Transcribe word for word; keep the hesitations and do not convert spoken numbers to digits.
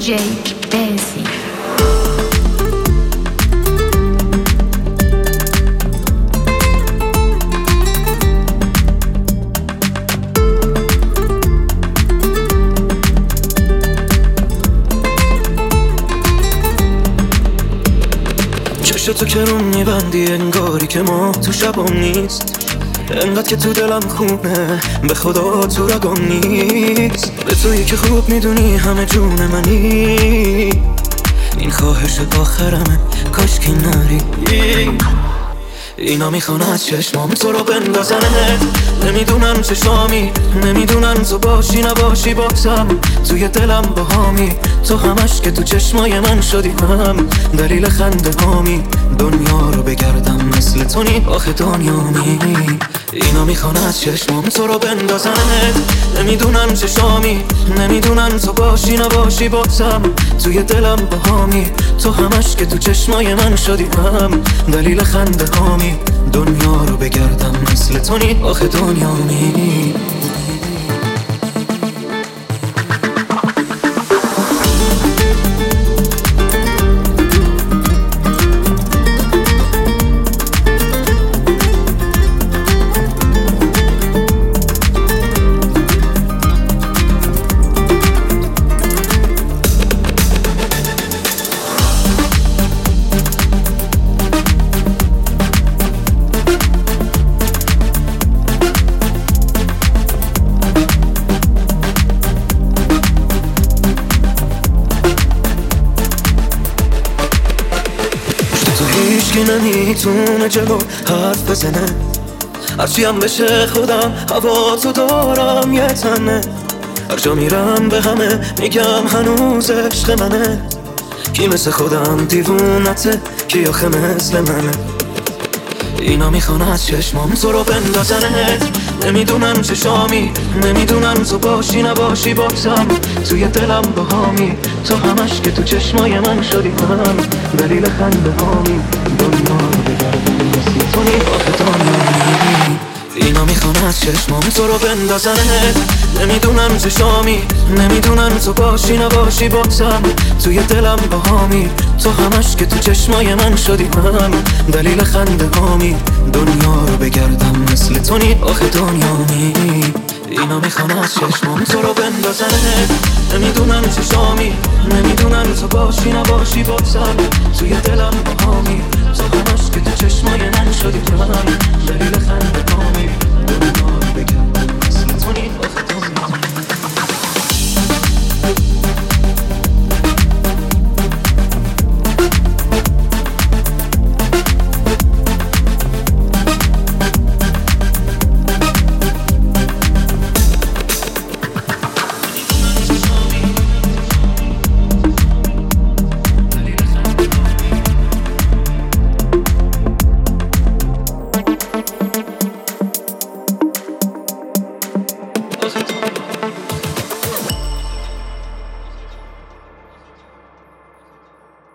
جی بزی. تو که رو میبندی انگاری که ما تو شبام نیست، انقدر که تو دلم خوبه به خدا تو رگام نیست. به تویی که خوب میدونی همه جون منی، این خواهش آخرمه کاش که نری. اینا میخوان از چشمام تو رو بندازنت، نمیدونن چشامی، نمیدونن تو باشی نباشی بازم توی دلم باهامی. تو همش که تو چشمای من شدی هم دلیل خنده هامی. دنیا رو بگردم مثل تو نی آخه دنیامی. اینا میخوان از چشمام تو رو بندازنت، نمیدونن چشامی، نمیدونن تو باشی نباشی بازم توی دلم باهامی. تو همش که تو چشمای من شدی هم دلیل خنده هامی. دنیا رو بگردم مثل تو نی آخه دنیامی. هیچکی نمیتونه جلو حرف بزنه، هرچی هم بشه خودم هوا تو دارم یه تنه. هر جا میرم به همه میگم هنوز عشق منه، کی مثل خودم دیوونته کی آخه مثل منه. اینا میخوان از چشمام تو رو بندازنت، نمیدونن چشامی، نمیدونن تو باشی نباشی بازم توی دلم باهامی. تو همش که تو چشمای من شدی هم دلیل خنده هامی. دنیا رو بگردم مثل تو نی آخه دنیامی. اینا میخوان از چشمام تو رو بندازنت، نمیدونن چشامی، نمیدونن تو باشی نباشی بازم توی دلم باهامی. تو همش که تو چشمای من شدی هم دلیل خنده هامی. دنیا رو بگردم مثل تو نی آخه دنیامی. اینا میخوان از چشمام تو رو بندازنت، نمیدونن چشامی، نمیدونن تو باشی نباشی بازم توی دلم باهامی. تو همش که تو چشمای من شدی هم دلیل خنده هامی.